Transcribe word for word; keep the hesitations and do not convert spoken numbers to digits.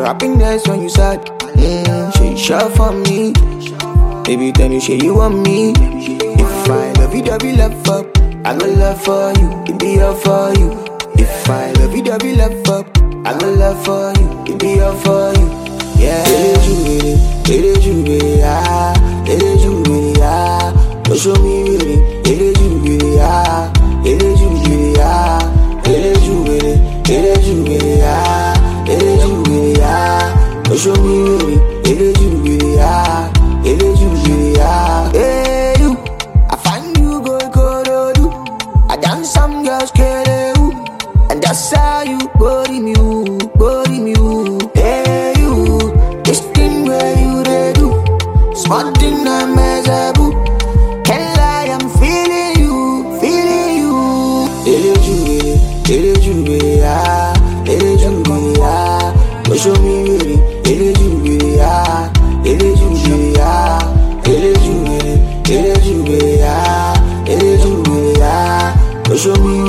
happiness when you sad. Mm, she sure for me. Baby, tell me, say you want me. If I love you, double love up. I go love for you, it be all for you. If I love you, double love up. I go love for you, it be all for you. Yeah, it is you, it is you, baby, ah, it is you, baby, ah. Don't show me, baby, it is you, baby, ah, it is you, baby, ah, it is you, baby, it is you, baby, ah, it is you, baby, ah. Don't show me, baby, it is you, baby, ah, it is you, baby, ah. Hey, you, I find you go, go, do, do. I dance some girls, get it, and that's how you go to me, go to me. Hey, you, this thing where you they do, smart thing I'm as a boo. Can't lie, I'm feeling you, feeling you. It is you, it is you, baby, ah, it is you, baby, ah. Don't show me, baby, it is you, baby, ah, it is you, baby, ah, it is you, baby, it is you, baby, ah, it is you, baby, ah. Don't show me.